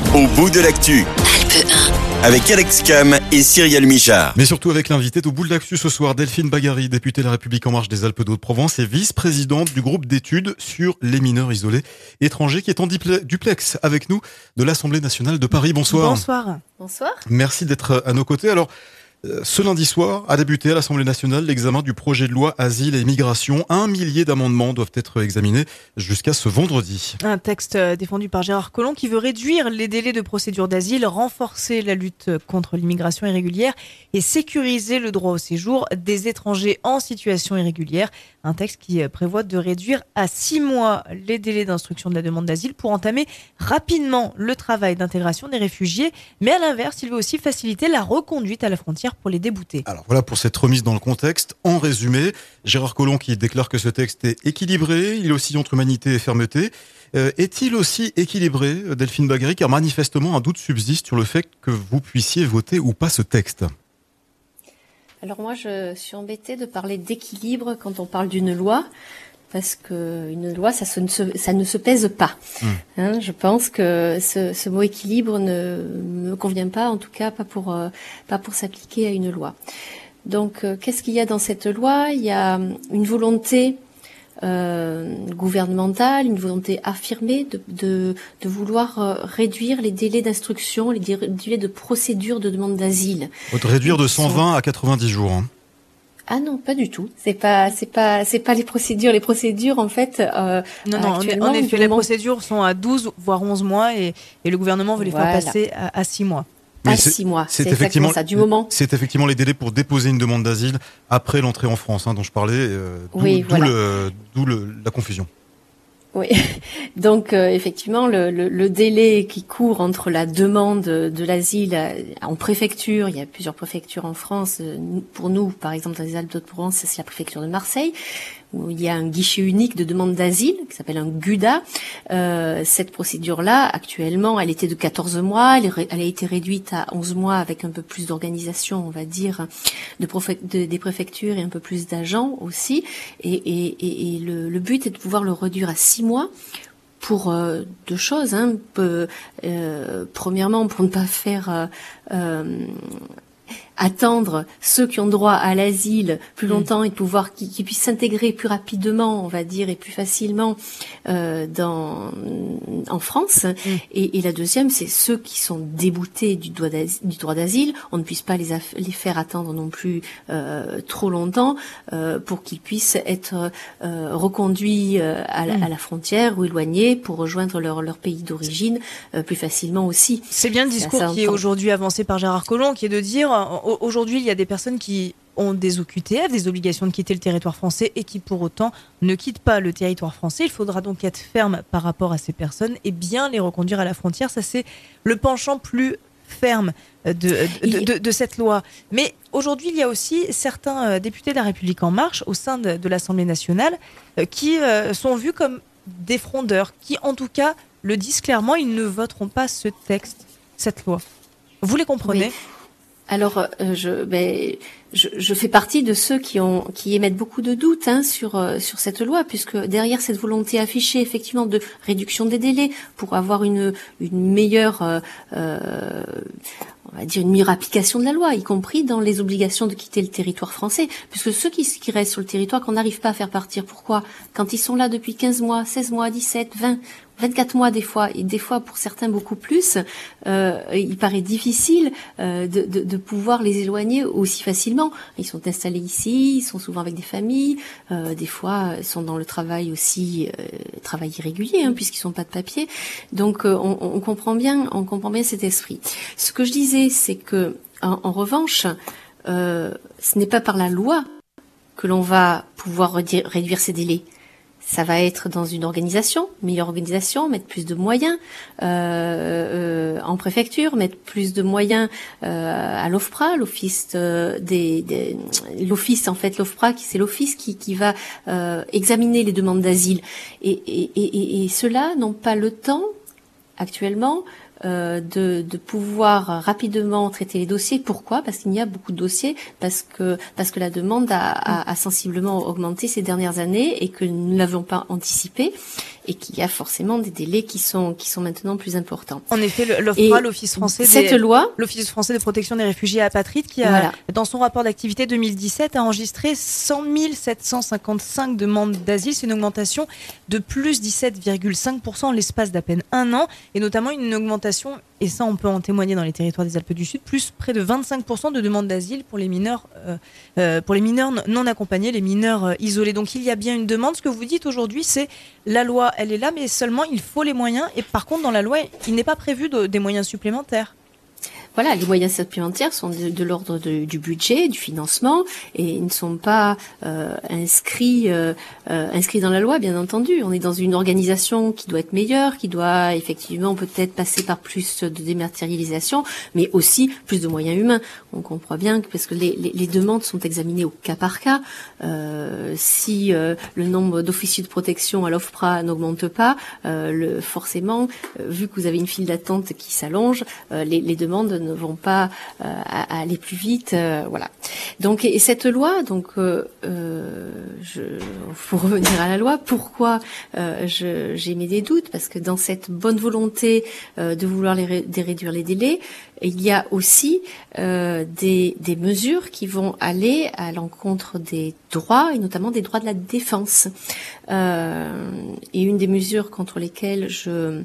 Au bout de l'actu. Alpe 1. Avec Alex Cam et Cyrielle Michard. Mais surtout avec l'invité au bout de l'actu ce soir, Delphine Bagary, députée de La République En Marche des Alpes d'Haute-Provence et vice-présidente du groupe d'études sur les mineurs isolés étrangers qui est en duplex avec nous de l'Assemblée nationale de Paris. Bonsoir. Bonsoir. Merci d'être à nos côtés. Alors, ce lundi soir a débuté à l'Assemblée nationale l'examen du projet de loi Asile et Migration. 1 millier d'amendements doivent être examinés jusqu'à ce vendredi. Un texte défendu par Gérard Collomb qui veut réduire les délais de procédure d'asile, renforcer la lutte contre l'immigration irrégulière et sécuriser le droit au séjour des étrangers en situation irrégulière. Un texte qui prévoit de réduire à 6 mois les délais d'instruction de la demande d'asile pour entamer rapidement le travail d'intégration des réfugiés. Mais à l'inverse, il veut aussi faciliter la reconduite à la frontière pour les déboutés. Alors voilà pour cette remise dans le contexte. En résumé, Gérard Collomb qui déclare que ce texte est équilibré, il oscille entre humanité et fermeté. Est-il aussi équilibré, Delphine Bagary, car manifestement un doute subsiste sur le fait que vous puissiez voter ou pas ce texte? Alors moi, je suis embêtée de parler d'équilibre quand on parle d'une loi, parce que une loi, ça ne se pèse pas. Hein, je pense que ce mot équilibre ne me convient pas, en tout cas pas pour s'appliquer à une loi. Donc, qu'est-ce qu'il y a dans cette loi? Il y a une volonté gouvernementale, une volonté affirmée de vouloir réduire les délais d'instruction, les délais de procédure de demande d'asile. De réduire de 120 à 90 jours. Hein. Ah non, pas du tout. C'est pas les procédures. Les procédures, en fait, non, en effet, les procédures sont à 12 voire 11 mois et le gouvernement veut les faire passer à 6 mois. Mais à 6 mois, c'est effectivement ça, du moment. C'est effectivement les délais pour déposer une demande d'asile après l'entrée en France, dont je parlais, d'où la confusion. Oui, donc effectivement, le délai qui court entre la demande de l'asile en préfecture, il y a plusieurs préfectures en France, pour nous, par exemple, dans les Alpes d'Haute-Provence, c'est la préfecture de Marseille, où il y a un guichet unique de demande d'asile, qui s'appelle un GUDA. Cette procédure-là, actuellement, elle était de 14 mois, elle a été réduite à 11 mois avec un peu plus d'organisation, on va dire, des préfectures et un peu plus d'agents aussi. Et le but est de pouvoir le réduire à 6 mois pour deux choses. Hein. Premièrement, pour ne pas faire attendre ceux qui ont droit à l'asile plus longtemps et de pouvoir qu'ils puissent s'intégrer plus rapidement, on va dire, et plus facilement en France. Et la deuxième, c'est ceux qui sont déboutés du droit d'asile. On ne puisse pas les faire attendre non plus trop longtemps pour qu'ils puissent être reconduits à la frontière ou éloignés pour rejoindre leur pays d'origine plus facilement aussi. C'est bien le discours qui est aujourd'hui avancé par Gérard Collomb, qui est de dire aujourd'hui, il y a des personnes qui ont des OQTF, des obligations de quitter le territoire français et qui pour autant ne quittent pas le territoire français. Il faudra donc être ferme par rapport à ces personnes et bien les reconduire à la frontière. Ça, c'est le penchant plus ferme de cette loi. Mais aujourd'hui, il y a aussi certains députés de La République En Marche au sein de l'Assemblée nationale qui sont vus comme des frondeurs, qui en tout cas le disent clairement, ils ne voteront pas ce texte, cette loi. Vous les comprenez ? Oui. Alors, je fais partie de ceux qui émettent beaucoup de doutes sur cette loi, puisque derrière cette volonté affichée effectivement de réduction des délais pour avoir une meilleure on va dire une meilleure application de la loi, y compris dans les obligations de quitter le territoire français, puisque ceux qui restent sur le territoire qu'on n'arrive pas à faire partir, pourquoi? Quand ils sont là depuis 15 mois, 16 mois, 17, 20, 24 mois des fois, et des fois pour certains beaucoup plus, il paraît difficile de pouvoir les éloigner aussi facilement. Ils sont installés ici, ils sont souvent avec des familles, des fois ils sont dans le travail aussi, travail irrégulier, puisqu'ils sont pas de papier. Donc on comprend bien cet esprit. Ce que je disais, c'est que en revanche, ce n'est pas par la loi que l'on va pouvoir réduire ces délais. Ça va être dans une meilleure organisation, mettre plus de moyens en préfecture, mettre plus de moyens à l'OFPRA, l'OFPRA, c'est l'office qui va examiner les demandes d'asile. Et ceux-là n'ont pas le temps actuellement de pouvoir rapidement traiter les dossiers. Pourquoi? Parce qu'il y a beaucoup de dossiers, parce que la demande a sensiblement augmenté ces dernières années et que nous ne l'avions pas anticipé. et qu'il y a forcément des délais qui sont maintenant plus importants. En effet, l'OFPRA, l'Office français de protection des réfugiés apatrides, qui a, dans son rapport d'activité 2017, a enregistré 100 755 demandes d'asile. C'est une augmentation de plus 17,5% en l'espace d'à peine un an, et notamment une augmentation, et ça on peut en témoigner dans les territoires des Alpes du Sud, plus près de 25% de demandes d'asile pour les mineurs non accompagnés, les mineurs isolés. Donc il y a bien une demande. Ce que vous dites aujourd'hui, c'est la loi, elle est là, mais seulement il faut les moyens. Et par contre, dans la loi, il n'est pas prévu des moyens supplémentaires. Voilà, les moyens supplémentaires sont de l'ordre du budget, du financement, et ils ne sont pas inscrits dans la loi, bien entendu. On est dans une organisation qui doit être meilleure, qui doit effectivement peut-être passer par plus de dématérialisation, mais aussi plus de moyens humains. On comprend bien que, parce que les demandes sont examinées au cas par cas. Si le nombre d'officiers de protection à l'OFPRA n'augmente pas, forcément, vu que vous avez une file d'attente qui s'allonge, les demandes ne vont pas aller plus vite, voilà. Donc, et cette loi, donc, pour revenir à la loi, pourquoi j'ai mis des doutes? Parce que dans cette bonne volonté de vouloir réduire les délais, il y a aussi des mesures qui vont aller à l'encontre des droits, et notamment des droits de la défense. Et une des mesures contre lesquelles je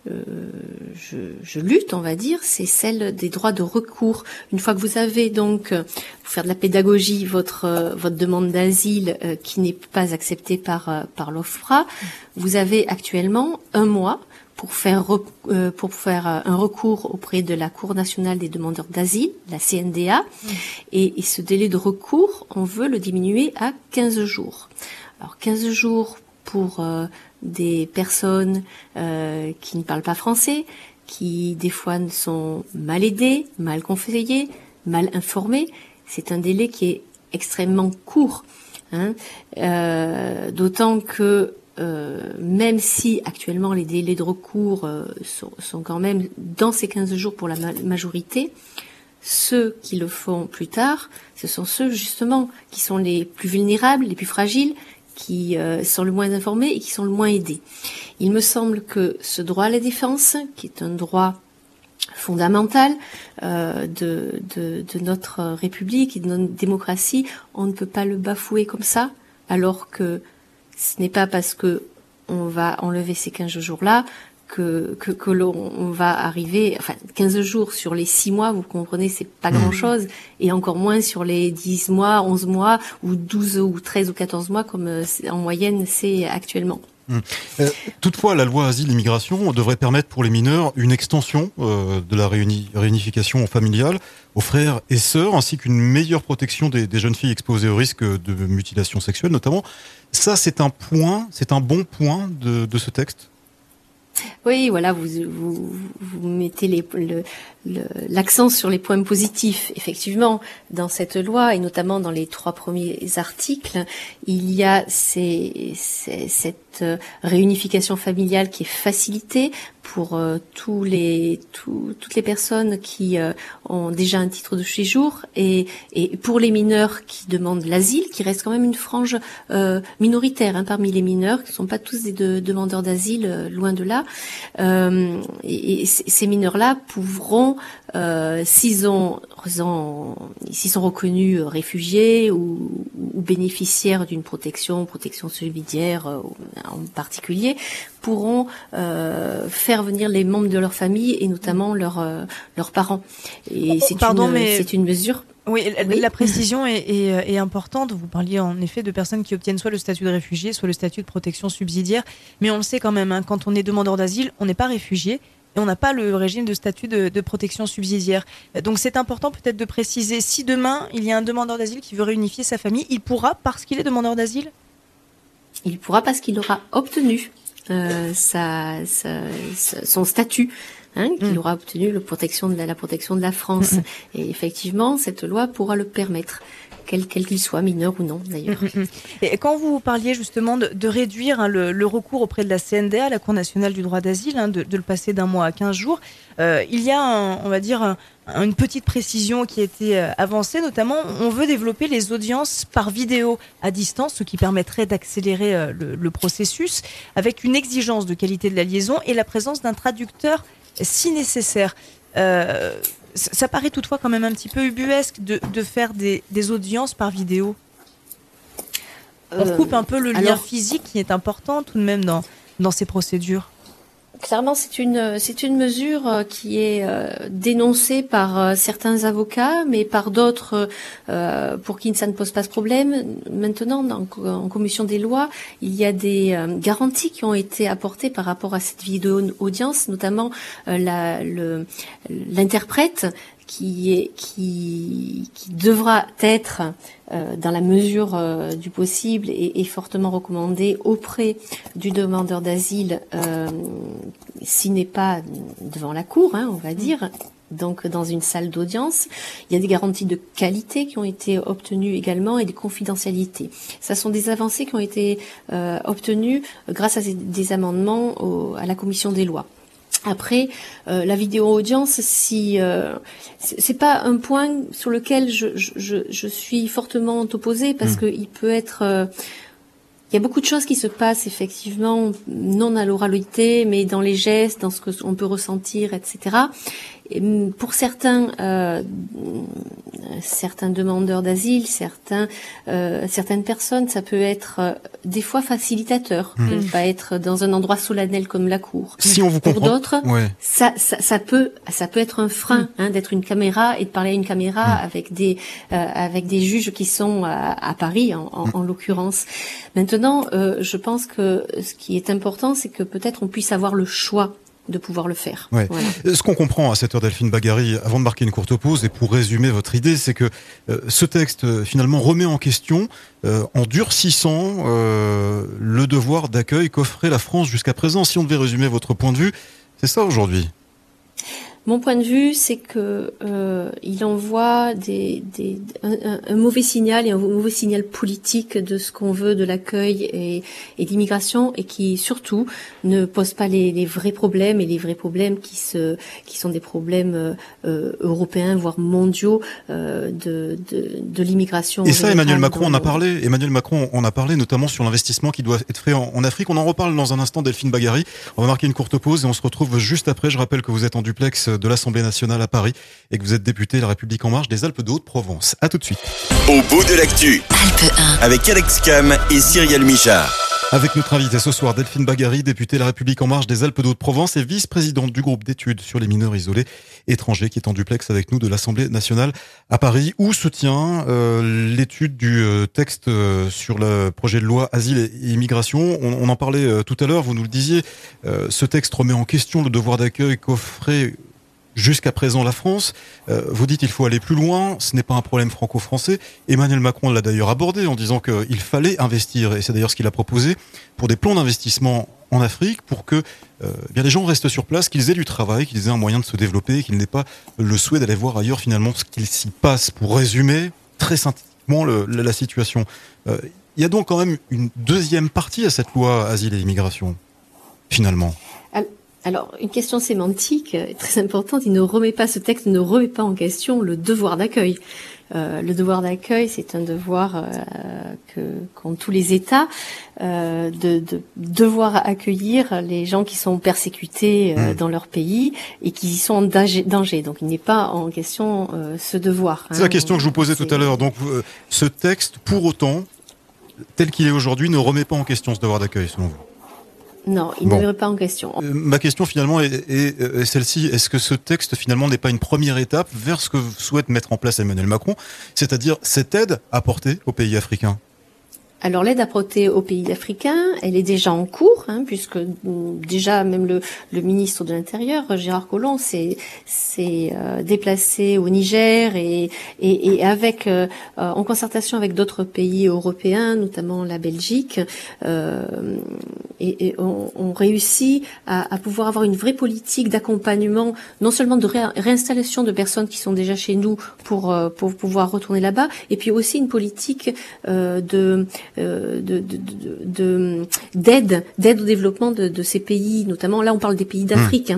lutte, on va dire, c'est celle des droits de recours. Une fois que vous avez donc, pour faire de la pédagogie, votre demande d'asile qui n'est pas acceptée par l'OFPRA, vous avez actuellement 1 mois pour faire un recours auprès de la Cour nationale des demandeurs d'asile, la CNDA, et ce délai de recours, on veut le diminuer à 15 jours. Alors 15 jours pour des personnes qui ne parlent pas français, qui des fois sont mal aidées, mal conseillées, mal informées. C'est un délai qui est extrêmement court, hein. D'autant que même si actuellement les délais de recours sont quand même dans ces 15 jours pour la majorité, ceux qui le font plus tard, ce sont ceux justement qui sont les plus vulnérables, les plus fragiles, qui sont le moins informés et qui sont le moins aidés. Il me semble que ce droit à la défense, qui est un droit fondamental de notre République et de notre démocratie, on ne peut pas le bafouer comme ça, alors que ce n'est pas parce que on va enlever ces 15 jours-là que l'on va arriver, 15 jours sur les 6 mois, vous comprenez, c'est pas grand-chose, et encore moins sur les 10 mois, 11 mois, ou 12 ou 13 ou 14 mois, comme en moyenne c'est actuellement. Toutefois, la loi Asile-Immigration devrait permettre pour les mineurs une extension de la réunification familiale aux frères et sœurs, ainsi qu'une meilleure protection des jeunes filles exposées au risque de mutilation sexuelle notamment. Ça, c'est un bon point de ce texte. Oui, voilà, vous mettez l'accent sur les points positifs. Effectivement, dans cette loi, et notamment dans les 3 premiers articles, il y a cette réunification familiale qui est facilitée pour toutes les personnes qui ont déjà un titre de séjour, et pour les mineurs qui demandent l'asile, qui reste quand même une frange minoritaire, hein, parmi les mineurs, qui ne sont pas tous des demandeurs d'asile, loin de là. Et ces mineurs-là pourront, s'ils sont reconnus réfugiés ou bénéficiaires d'une protection subsidiaire en particulier, pourront faire venir les membres de leur famille et notamment leurs parents. Et c'est une mesure. Oui, la précision est importante. Vous parliez en effet de personnes qui obtiennent soit le statut de réfugié, soit le statut de protection subsidiaire. Mais on le sait quand même, hein, quand on est demandeur d'asile, on n'est pas réfugié et on n'a pas le régime de statut de protection subsidiaire. Donc c'est important peut-être de préciser, si demain il y a un demandeur d'asile qui veut réunifier sa famille, il pourra parce qu'il est demandeur d'asile ? Il pourra parce qu'il aura obtenu son statut qu'il aura obtenu la protection de la France. Et effectivement, cette loi pourra le permettre. Quel qu'il soit, mineur ou non d'ailleurs. Et quand vous parliez justement de réduire le recours auprès de la CNDA, la Cour nationale du droit d'asile, de le passer d'un mois à 15 jours, il y a, une petite précision qui a été avancée, notamment on veut développer les audiences par vidéo à distance, ce qui permettrait d'accélérer le processus, avec une exigence de qualité de la liaison et la présence d'un traducteur si nécessaire. Ça paraît toutefois quand même un petit peu ubuesque de faire des audiences par vidéo. On coupe un peu le lien physique qui est important tout de même dans ces procédures. Clairement, c'est une mesure qui est dénoncée par certains avocats, mais par d'autres pour qui ça ne pose pas de problème. Maintenant, en commission des lois, il y a des garanties qui ont été apportées par rapport à cette vidéo audience, notamment l'interprète qui devra être dans la mesure du possible et fortement recommandé auprès du demandeur d'asile s'il n'est pas devant la cour, on va dire. Donc dans une salle d'audience, il y a des garanties de qualité qui ont été obtenues également et de confidentialité. Ça sont des avancées qui ont été obtenues grâce à des amendements à la commission des lois. Après, la vidéo audience, c'est pas un point sur lequel je suis fortement opposée parce que il peut être, il y a beaucoup de choses qui se passent effectivement non à l'oralité, mais dans les gestes, dans ce que on peut ressentir, etc. Et pour certains demandeurs d'asile, certaines personnes, ça peut être des fois facilitateur de ne pas être dans un endroit solennel comme la cour. Si on vous comprend. Pour d'autres, ça peut être un frein d'être une caméra et de parler à une caméra avec des juges qui sont à Paris en l'occurrence. Maintenant, je pense que ce qui est important, c'est que peut-être on puisse avoir le choix de pouvoir le faire. Ouais. Voilà. Ce qu'on comprend à cette heure, Delphine Bagary, avant de marquer une courte pause, et pour résumer votre idée, c'est que ce texte finalement remet en question, en durcissant le devoir d'accueil qu'offrait la France jusqu'à présent. Si on devait résumer votre point de vue, c'est ça aujourd'hui. Mon point de vue, c'est que il envoie un mauvais signal et un mauvais signal politique de ce qu'on veut de l'accueil et de l'immigration, et qui surtout ne pose pas les vrais problèmes, et les vrais problèmes qui sont des problèmes européens voire mondiaux de l'immigration. Et ça, Emmanuel Macron en a parlé. Emmanuel Macron en a parlé notamment sur l'investissement qui doit être fait en Afrique. On en reparle dans un instant, Delphine Bagary. On va marquer une courte pause et on se retrouve juste après. Je rappelle que vous êtes en duplex de l'Assemblée nationale à Paris et que vous êtes député La République en marche des Alpes de Haute-Provence. À tout de suite. Au bout de l'actu, Alpes 1. avec Alex Cam et Cyrielle Michard. Avec notre invitée ce soir, Delphine Bagary, députée La République en marche des Alpes de Haute-Provence et vice-présidente du groupe d'études sur les mineurs isolés étrangers, qui est en duplex avec nous de l'Assemblée nationale à Paris, où se tient l'étude du texte sur le projet de loi Asile et Immigration. On en parlait tout à l'heure, vous nous le disiez, ce texte remet en question le devoir d'accueil qu'offrait jusqu'à présent la France. Vous dites qu'il faut aller plus loin, ce n'est pas un problème franco-français. Emmanuel Macron l'a d'ailleurs abordé en disant qu'il fallait investir, et c'est d'ailleurs ce qu'il a proposé, pour des plans d'investissement en Afrique, pour que bien les gens restent sur place, qu'ils aient du travail, qu'ils aient un moyen de se développer, qu'ils n'aient pas le souhait d'aller voir ailleurs finalement ce qu'il s'y passe. Pour résumer très synthétiquement la situation. Il y a donc quand même une deuxième partie à cette loi Asile et Immigration, finalement. Alors, une question sémantique très importante. Ce texte ne remet pas en question le devoir d'accueil. Le devoir d'accueil, c'est un devoir qu'ont tous les États de devoir accueillir les gens qui sont persécutés dans leur pays et qui y sont en danger. Donc, il n'est pas en question ce devoir. C'est la question que je vous posais tout à l'heure. Donc, ce texte, pour autant, tel qu'il est aujourd'hui, ne remet pas en question ce devoir d'accueil, selon vous? Non, il ne remet pas en question. Ma question finalement est celle-ci. Est-ce que ce texte finalement n'est pas une première étape vers ce que souhaite mettre en place Emmanuel Macron, c'est-à-dire cette aide apportée aux pays africains? Alors l'aide apportée aux pays africains, elle est déjà en cours, puisque déjà même le ministre de l'Intérieur, Gérard Collomb, s'est déplacé au Niger et avec en concertation avec d'autres pays européens, notamment la Belgique, et on réussit à pouvoir avoir une vraie politique d'accompagnement, non seulement de réinstallation de personnes qui sont déjà chez nous pour pouvoir retourner là-bas, et puis aussi une politique d'aide au développement de ces pays, notamment là on parle des pays d'Afrique,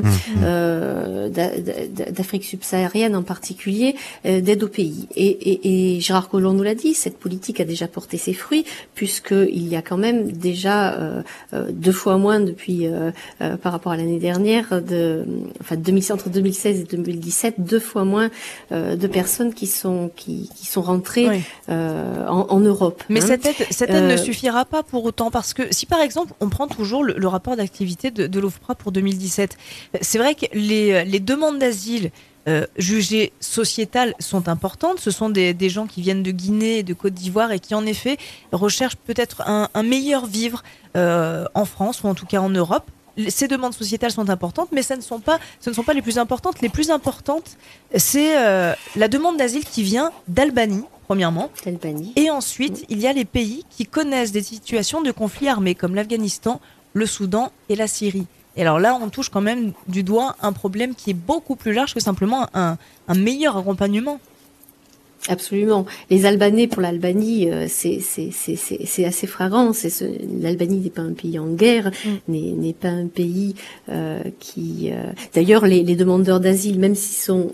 d'Afrique subsaharienne en particulier, d'aide aux pays. Et Gérard Collomb nous l'a dit, cette politique a déjà porté ses fruits, puisqu'il y a quand même déjà 2 fois moins depuis par rapport à l'année dernière, entre 2016 et 2017, 2 fois moins de personnes qui sont rentrées en Europe. Mais cette aide ne suffira pas pour autant, parce que si par exemple on prend toujours le rapport d'activité de l'OFPRA pour 2017, c'est vrai que les demandes d'asile jugées sociétales sont importantes. Ce sont des gens qui viennent de Guinée et de Côte d'Ivoire et qui en effet recherchent peut-être un meilleur vivre en France ou en tout cas en Europe. Ces demandes sociétales sont importantes, mais ce ne sont pas les plus importantes. Les plus importantes, c'est la demande d'asile qui vient d'Albanie, premièrement. Et ensuite, il y a les pays qui connaissent des situations de conflits armés, comme l'Afghanistan, le Soudan et la Syrie. Et alors là, on touche quand même du doigt un problème qui est beaucoup plus large que simplement un meilleur accompagnement. Absolument. Les Albanais, pour l'Albanie, c'est assez flagrant. L'Albanie n'est pas un pays en guerre, n'est pas un pays qui. D'ailleurs, les demandeurs d'asile, même s'ils sont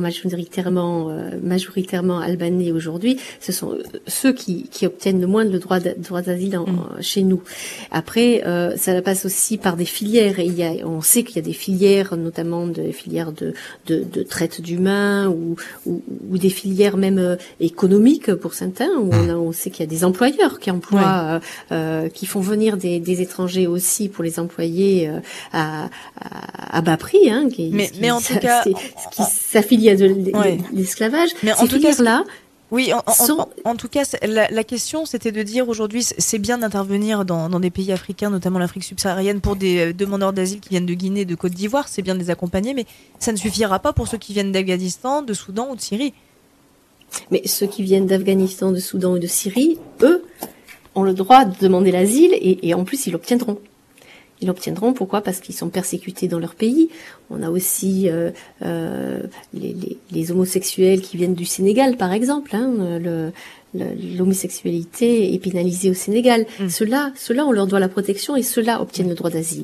majoritairement albanais aujourd'hui, ce sont ceux qui obtiennent le moins le droit d'asile chez nous. Après, ça passe aussi par des filières. Et on sait qu'il y a des filières, notamment des filières de traite d'humains ou des filières même économiques pour certains, où on sait qu'il y a des employeurs qui emploient, qui font venir des étrangers aussi pour les employer à bas prix, mais en tout cas, qui s'affilie à l'esclavage. Mais ces filières-là. Oui, en tout cas, la question, c'était de dire aujourd'hui, c'est bien d'intervenir dans des pays africains, notamment l'Afrique subsaharienne, pour des demandeurs d'asile qui viennent de Guinée, de Côte d'Ivoire, c'est bien de les accompagner, mais ça ne suffira pas pour ceux qui viennent d'Afghanistan, de Soudan ou de Syrie. Mais ceux qui viennent d'Afghanistan, de Soudan ou de Syrie, eux, ont le droit de demander l'asile et en plus, ils l'obtiendront. Ils l'obtiendront, pourquoi ? Parce qu'ils sont persécutés dans leur pays. On a aussi les homosexuels qui viennent du Sénégal, par exemple. L'homosexualité est pénalisée au Sénégal. Ceux-là, on leur doit la protection et ceux-là obtiennent le droit d'asile.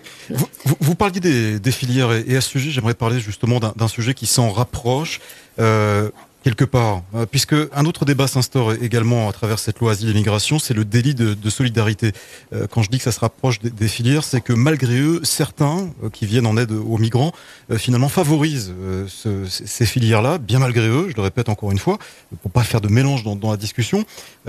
Vous parliez des filières et à ce sujet, j'aimerais parler justement d'un sujet qui s'en rapproche. Quelque part, puisque un autre débat s'instaure également à travers cette loi asile et migration, c'est le délit de solidarité. Quand je dis que ça se rapproche des filières, c'est que malgré eux, certains qui viennent en aide aux migrants, finalement favorisent ces filières-là, bien malgré eux, je le répète encore une fois, pour pas faire de mélange dans la discussion.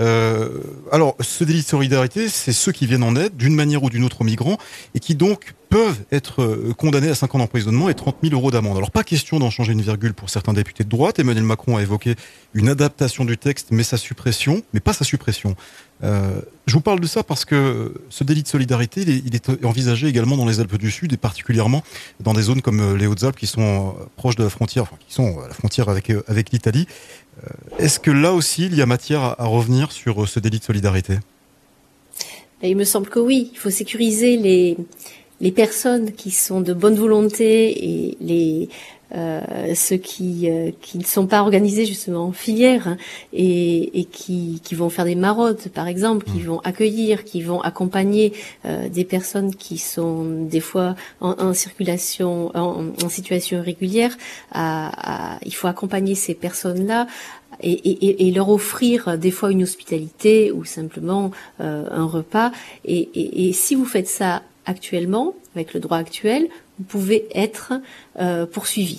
Alors, ce délit de solidarité, c'est ceux qui viennent en aide d'une manière ou d'une autre aux migrants et qui donc peuvent être condamnés à 5 ans d'emprisonnement et 30 000 euros d'amende. Alors, pas question d'en changer une virgule pour certains députés de droite. Emmanuel Macron a évoqué une adaptation du texte, mais pas sa suppression. Je vous parle de ça parce que ce délit de solidarité, il est envisagé également dans les Alpes du Sud et particulièrement dans des zones comme les Hautes-Alpes qui sont proches de la frontière, qui sont à la frontière avec l'Italie. Est-ce que là aussi, il y a matière à revenir sur ce délit de solidarité ? Il me semble que oui. Il faut sécuriser les personnes qui sont de bonne volonté et ceux qui ne sont pas organisés justement en filière et qui vont faire des maraudes par exemple, qui vont accueillir, qui vont accompagner des personnes qui sont des fois en circulation, en situation irrégulière. Il faut accompagner ces personnes-là et leur offrir des fois une hospitalité ou simplement un repas. Et si vous faites ça actuellement, avec le droit actuel, vous pouvez être poursuivi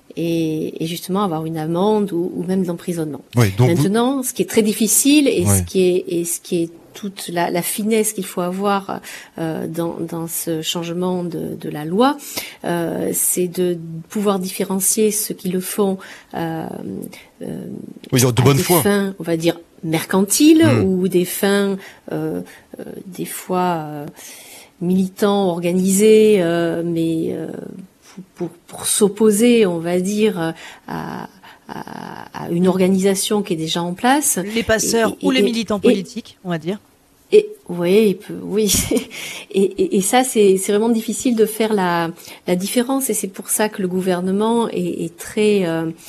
et justement avoir une amende ou même d'emprisonnement. Oui, donc maintenant, ce qui est très difficile et ce qui est toute la finesse qu'il faut avoir dans ce changement de la loi, c'est de pouvoir différencier ceux qui le font de bonne foi, on va dire mercantiles ou des fins des fois militants organisés, mais pour s'opposer, on va dire, à une organisation qui est déjà en place. Les passeurs ou les militants politiques, on va dire. Et oui, et ça c'est vraiment difficile de faire la différence, et c'est pour ça que le gouvernement est très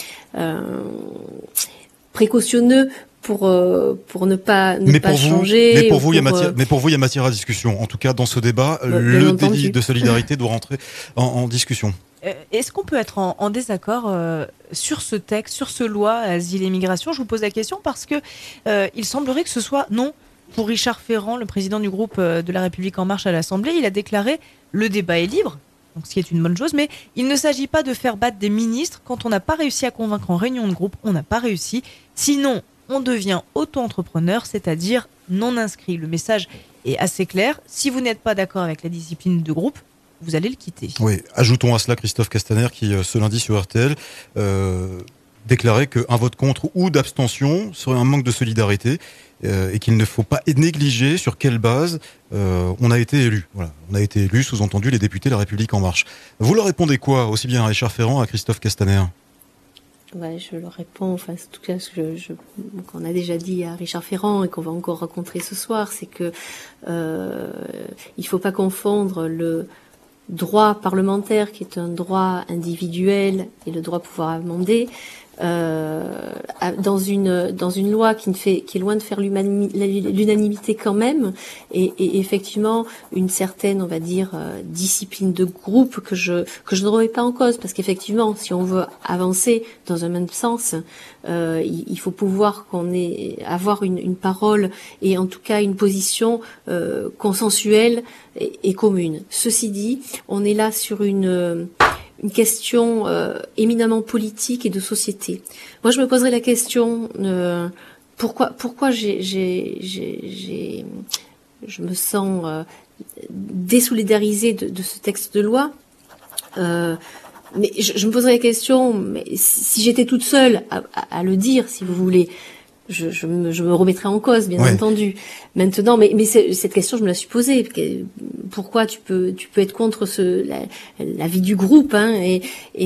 précautionneux pour ne pas changer. Mais pour vous, il y a matière à discussion. En tout cas, dans ce débat, le délit de solidarité doit rentrer en discussion. Est-ce qu'on peut être en désaccord sur ce texte, sur ce loi asile et migration ? Je vous pose la question parce que il semblerait que ce soit non. Pour Richard Ferrand, le président du groupe de La République En Marche à l'Assemblée, il a déclaré « Le débat est libre », donc ce qui est une bonne chose, mais il ne s'agit pas de faire battre des ministres. Quand on n'a pas réussi à convaincre en réunion de groupe, on n'a pas réussi. Sinon, on devient auto-entrepreneur, c'est-à-dire non inscrit. Le message est assez clair. Si vous n'êtes pas d'accord avec la discipline de groupe, vous allez le quitter. Oui, ajoutons à cela Christophe Castaner qui, ce lundi sur RTL, déclarait qu'un vote contre ou d'abstention serait un manque de solidarité et qu'il ne faut pas négliger sur quelle base on a été élu. Voilà, on a été élu, sous-entendu les députés de La République En Marche. Vous leur répondez quoi, aussi bien à Richard Ferrand, à Christophe Castaner ? Ouais, je leur réponds, enfin, en tout cas, qu'on a déjà dit à Richard Ferrand et qu'on va encore rencontrer ce soir, c'est que il faut pas confondre le droit parlementaire, qui est un droit individuel, et le droit de pouvoir amender, dans une loi qui est loin de faire l'unanimité quand même, et effectivement une certaine, on va dire, discipline de groupe que je ne remets pas en cause, parce qu'effectivement, si on veut avancer dans un même sens, il faut pouvoir avoir une parole et en tout cas une position consensuelle et commune. Ceci dit, on est là sur une question éminemment politique et de société. Moi, je me poserais la question pourquoi je me sens désolidarisée de ce texte de loi. Mais je me poserais la question, mais si j'étais toute seule à le dire, si vous voulez, je me remettrai en cause, bien entendu. Maintenant, mais cette question, je me la suis posée. Pourquoi tu peux être contre la vie du groupe, hein, et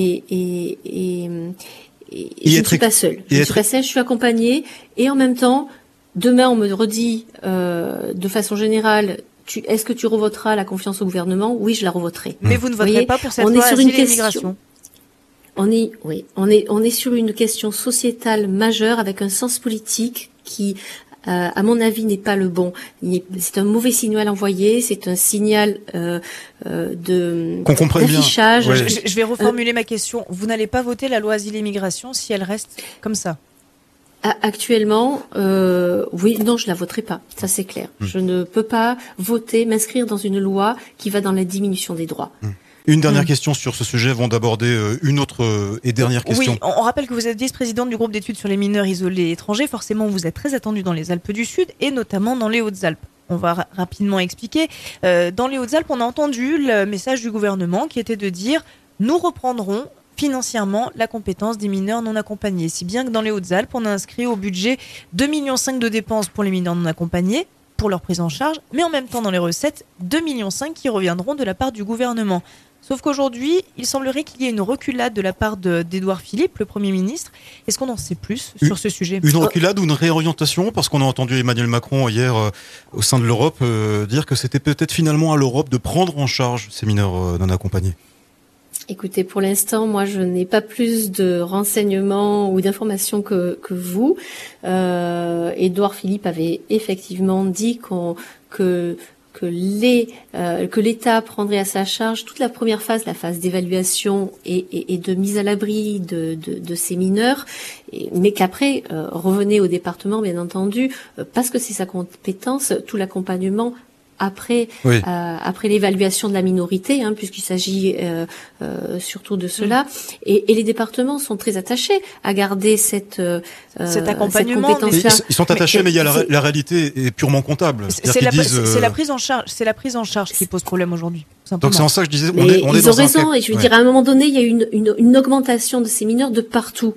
je ne suis pas seule. Je suis accompagnée, et en même temps, demain, on me redit, de façon générale, est-ce que tu revoteras la confiance au gouvernement ? Oui, je la revoterai. Mais vous ne voterez pas pour cette loi asile et migration. On est sur une question sociétale majeure avec un sens politique qui, à mon avis, n'est pas le bon. C'est un mauvais signal envoyé, c'est un signal d'affichage. Ouais. Je vais reformuler ma question. Vous n'allez pas voter la loi asile et migration si elle reste comme ça ? Actuellement, oui, non, je la voterai pas. Ça, c'est clair. Je ne peux pas m'inscrire dans une loi qui va dans la diminution des droits. Une dernière question sur ce sujet avant d'aborder une autre et dernière question. Oui, on rappelle que vous êtes vice-présidente du groupe d'études sur les mineurs isolés étrangers. Forcément, vous êtes très attendue dans les Alpes du Sud et notamment dans les Hautes-Alpes. On va rapidement expliquer. Dans les Hautes-Alpes, on a entendu le message du gouvernement qui était de dire « Nous reprendrons financièrement la compétence des mineurs non accompagnés ». Si bien que dans les Hautes-Alpes, on a inscrit au budget 2,5 millions de dépenses pour les mineurs non accompagnés, pour leur prise en charge, mais en même temps dans les recettes, 2,5 millions qui reviendront de la part du gouvernement. Sauf qu'aujourd'hui, il semblerait qu'il y ait une reculade de la part d'Édouard Philippe, le Premier ministre. Est-ce qu'on en sait plus sur ce sujet ? Une reculade ou une réorientation ? Parce qu'on a entendu Emmanuel Macron hier au sein de l'Europe dire que c'était peut-être finalement à l'Europe de prendre en charge ces mineurs non accompagnés. Écoutez, pour l'instant, moi, je n'ai pas plus de renseignements ou d'informations que vous. Édouard Philippe avait effectivement dit que l'État prendrait à sa charge toute la première phase, la phase d'évaluation et de mise à l'abri de ces mineurs, mais qu'après revenait au département, bien entendu, parce que c'est sa compétence, tout l'accompagnement après l'évaluation de la minorité, hein, puisqu'il s'agit surtout de cela, et les départements sont très attachés à garder cet accompagnement. Cette compétence-là. Ils sont attachés, mais il y a la réalité est purement comptable. C'est la prise en charge qui pose problème aujourd'hui. Donc c'est en ça que je disais, Mais on est ils dans ont raison, et je veux ouais. dire, à un moment donné, il y a une augmentation de ces mineurs de partout.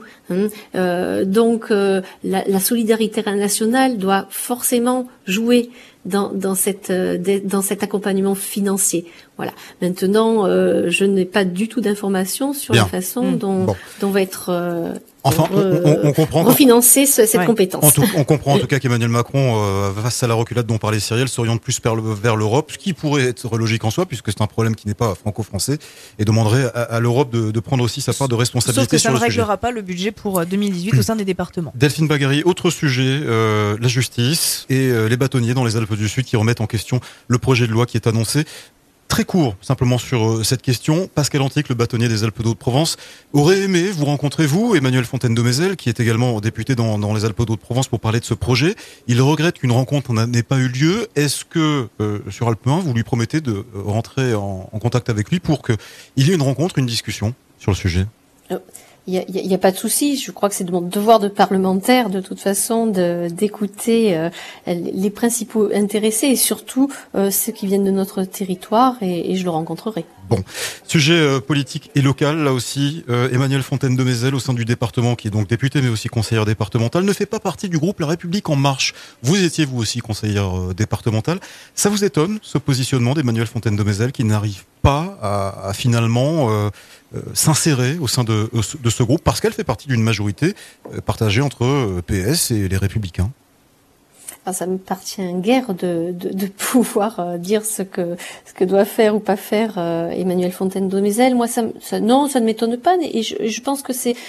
Donc, la solidarité nationale doit forcément jouer dans cet accompagnement financier. Voilà. Maintenant, je n'ai pas du tout d'informations sur la façon dont va être Enfin, on comprend refinancer cette compétence. On comprend en tout cas qu'Emmanuel Macron, face à la reculade dont parlait Cyrielle, s'oriente plus vers l'Europe, ce qui pourrait être logique en soi, puisque c'est un problème qui n'est pas franco-français, et demanderait à l'Europe de prendre aussi sa part de responsabilité sur le sujet. Sauf que ça ne réglera pas le budget pour 2018 au sein des départements. Delphine Bagheri, autre sujet, la justice et les bâtonniers dans les Alpes du Sud qui remettent en question le projet de loi qui est annoncé. Très court, simplement sur cette question. Pascal Antique, le bâtonnier des Alpes d'Haute-Provence, aurait aimé vous rencontrer, vous, Emmanuel Fontaine-de-Mézel, qui est également député dans les Alpes d'Haute-Provence, pour parler de ce projet. Il regrette qu'une rencontre n'ait pas eu lieu. Est-ce que, sur Alpe 1, vous lui promettez de rentrer en contact avec lui pour qu'il y ait une rencontre, une discussion sur le sujet ? Il y a pas de souci. Je crois que c'est de mon devoir de parlementaire, de toute façon, d'écouter les principaux intéressés et surtout ceux qui viennent de notre territoire, et je le rencontrerai. Bon, sujet politique et local, là aussi. Emmanuel Fontaine-de-Mézel, au sein du département, qui est donc député mais aussi conseillère départementale, ne fait pas partie du groupe La République En Marche. Vous étiez vous aussi conseillère départementale. Ça vous étonne, ce positionnement d'Emmanuel Fontaine-de-Mézel, qui n'arrive pas à finalement s'insérer au sein de ce groupe, parce qu'elle fait partie d'une majorité partagée entre PS et les Républicains? Ça me appartient guère de pouvoir dire ce que doit faire ou pas faire Emmanuel Fontaine-de-Mézel. Moi, ça ne m'étonne pas, et je pense que c'est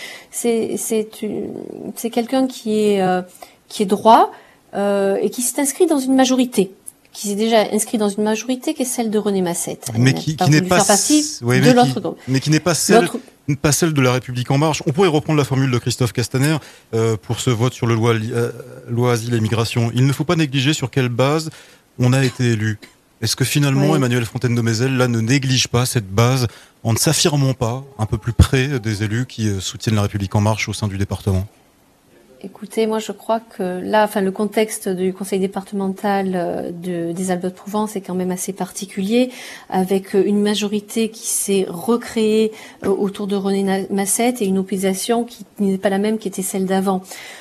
quelqu'un qui est droit et qui s'est inscrit dans une majorité, qui s'est déjà inscrit dans une majorité qui est celle de René Massette. Mais qui n'est pas de l'autre groupe. Mais qui n'est pas celle de La République En Marche. On pourrait reprendre la formule de Christophe Castaner pour ce vote sur le loi Asile et Migration. Il ne faut pas négliger sur quelle base on a été élu. Est-ce que finalement Emmanuel Fontaine-de-Mézel là ne néglige pas cette base en ne s'affirmant pas un peu plus près des élus qui soutiennent La République En Marche au sein du département? Écoutez, moi je crois que là, le contexte du conseil départemental des Alpes-de-Provence est quand même assez particulier, avec une majorité qui s'est recréée autour de René Massette et une opposition qui n'est pas la même qui était celle d'avant,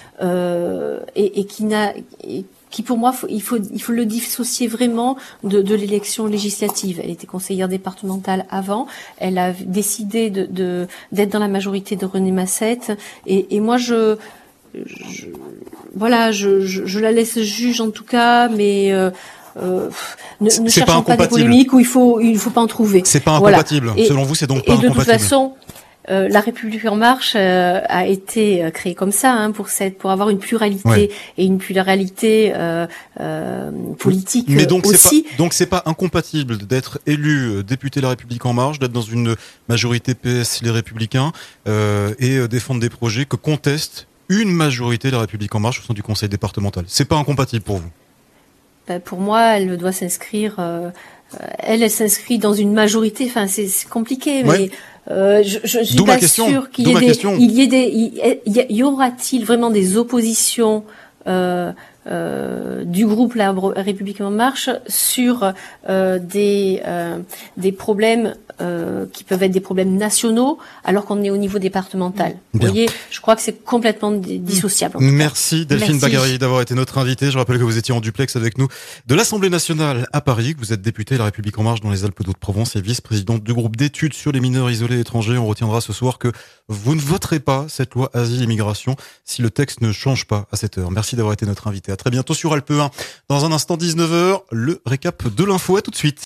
et qui pour moi, il faut le dissocier vraiment de l'élection législative. Elle était conseillère départementale avant, elle a décidé d'être dans la majorité de René Massette, et moi je la laisse juge en tout cas, mais ne cherchons pas des polémiques où il faut pas en trouver. C'est pas incompatible. Voilà. Selon vous, c'est donc pas incompatible. Et de toute façon, La République En Marche a été créée comme ça, pour avoir une pluralité et une pluralité politique. Mais donc aussi. C'est pas incompatible d'être élu député La République En Marche, d'être dans une majorité PS les Républicains et défendre des projets que contestent une majorité de La République En Marche au sein du conseil départemental. C'est pas incompatible pour vous? Pour moi, elle doit s'inscrire. Elle s'inscrit dans une majorité. Enfin, c'est compliqué, mais je suis pas sûre qu'il y aura-t-il vraiment des oppositions du groupe La République En Marche sur des problèmes qui peuvent être des problèmes nationaux alors qu'on est au niveau départemental. Vous voyez, je crois que c'est complètement dissociable. Merci Delphine Bagheri d'avoir été notre invitée. Je rappelle que vous étiez en duplex avec nous de l'Assemblée nationale à Paris, que vous êtes députée La République En Marche dans les Alpes d'Haute-Provence et vice-présidente du groupe d'études sur les mineurs isolés étrangers. On retiendra ce soir que vous ne voterez pas cette loi Asile et Migration si le texte ne change pas à cette heure. Merci d'avoir été notre invitée. À très bientôt sur Alpe 1. Dans un instant 19h, le récap de l'info. À tout de suite.